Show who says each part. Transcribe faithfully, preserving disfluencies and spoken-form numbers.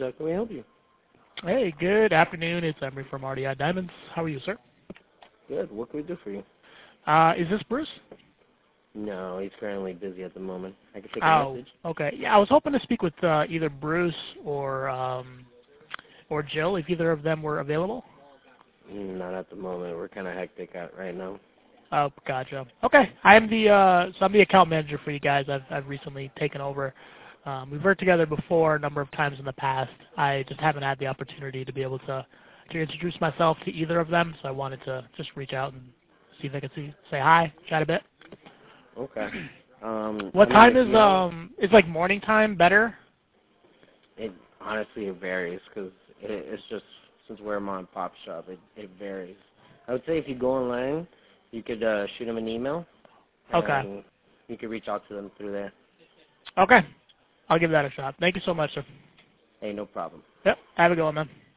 Speaker 1: how can we help you?
Speaker 2: Hey, good afternoon. It's Emery from R D I Diamonds. How are you, sir?
Speaker 1: Good. What can we do for you?
Speaker 2: Uh, is this Bruce?
Speaker 1: No, he's currently busy at the moment. I can take a
Speaker 2: Oh,
Speaker 1: message.
Speaker 2: okay. Yeah, I was hoping to speak with uh, either Bruce or um, or Jill, if either of them were available.
Speaker 1: Mm, Not at the moment. We're kind of hectic out right now.
Speaker 2: Oh, gotcha. Okay, I'm the uh, so I'm the account manager for you guys. I've I've recently taken over. Um, we've worked together before a number of times in the past. I just haven't had the opportunity to be able to to introduce myself to either of them, so I wanted to just reach out and see if I could see, say hi, chat a bit.
Speaker 1: Okay. Um,
Speaker 2: What
Speaker 1: I mean,
Speaker 2: time
Speaker 1: if
Speaker 2: is
Speaker 1: you have,
Speaker 2: um is like morning time better?
Speaker 1: it honestly it varies because it, it's just since we're a mom and pop shop, it it varies. I would say if you go online, you could uh, shoot them an email,
Speaker 2: Okay.
Speaker 1: and you could reach out to them through there.
Speaker 2: Okay. I'll give that a shot. Thank you so much, sir.
Speaker 1: Hey, no problem.
Speaker 2: Yep. Have a good one, man.